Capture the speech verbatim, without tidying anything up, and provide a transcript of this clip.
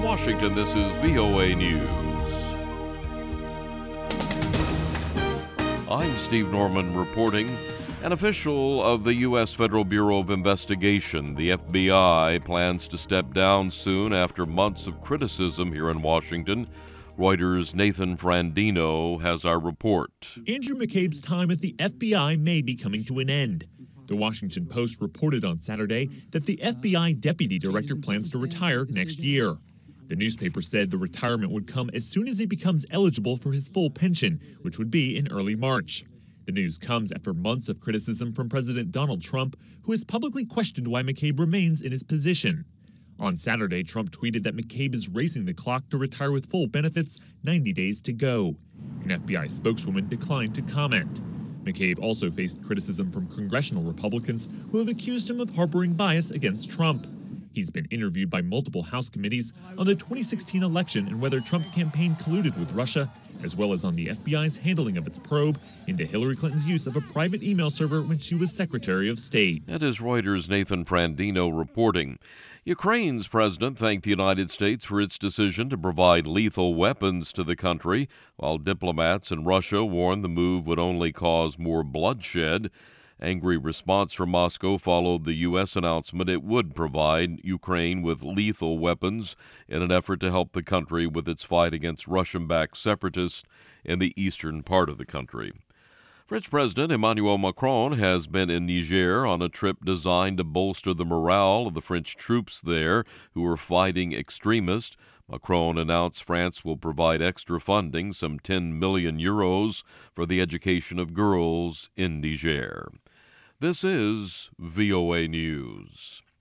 Washington, this is V O A News. I'm Steve Norman reporting. An official of the U S Federal Bureau of Investigation, the F B I, plans to step down soon after months of criticism here in Washington. Reuters' Nathan Frandino has our report. Andrew McCabe's time at the F B I may be coming to an end. The Washington Post reported on Saturday that the F B I deputy director plans to retire next year. The newspaper said the retirement would come as soon as he becomes eligible for his full pension, which would be in early March. The news comes after months of criticism from President Donald Trump, who has publicly questioned why McCabe remains in his position. On Saturday, Trump tweeted that McCabe is racing the clock to retire with full benefits, ninety days to go. An F B I spokeswoman declined to comment. McCabe also faced criticism from congressional Republicans who have accused him of harboring bias against Trump. He's been interviewed by multiple House committees on the twenty sixteen election and whether Trump's campaign colluded with Russia, as well as on the F B I's handling of its probe into Hillary Clinton's use of a private email server when she was Secretary of State. That is Reuters' Nathan Frandino reporting. Ukraine's president thanked the United States for its decision to provide lethal weapons to the country, while diplomats in Russia warned the move would only cause more bloodshed. Angry response from Moscow followed the U S announcement it would provide Ukraine with lethal weapons in an effort to help the country with its fight against Russian-backed separatists in the eastern part of the country. French President Emmanuel Macron has been in Niger on a trip designed to bolster the morale of the French troops there who are fighting extremists. Macron announced France will provide extra funding, some ten million euros, for the education of girls in Niger. This is V O A News.